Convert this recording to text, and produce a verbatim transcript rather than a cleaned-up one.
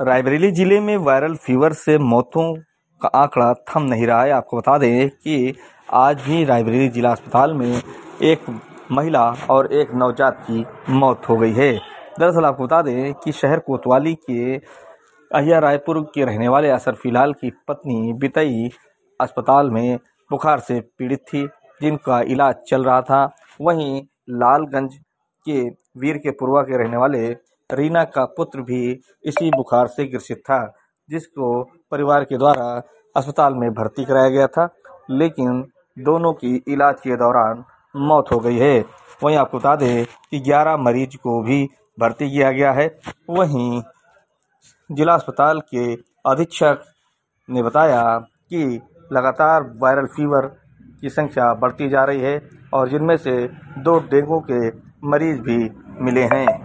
रायबरेली जिले में viral fever से मौतों का आंकड़ा थम नहीं रहा है। आपको बता दें कि आज भी रायबरेली जिला अस्पताल में एक महिला और एक नवजात की मौत हो गई है। दरअसल आपको बता दें कि शहर कोतवाली के अहिया रायपुर के रहने वाले असर फिलहाल की पत्नी बितई अस्पताल में बुखार से पीड़ित थी, जिनका इलाज चल रहा था। वहीं लालगंज के वीर के पुरवा के रहने वाले रीना का पुत्र भी इसी बुखार से ग्रसित था, जिसको परिवार के द्वारा अस्पताल में भर्ती कराया गया था, लेकिन दोनों की इलाज के दौरान मौत हो गई है। वहीं आपको बता दें कि ग्यारह मरीज को भी भर्ती किया गया है। वहीं जिला अस्पताल के अधीक्षक ने बताया कि लगातार वायरल फीवर की संख्या बढ़ती जा रही है और जिनमें से दो डेंगू के मरीज भी मिले हैं।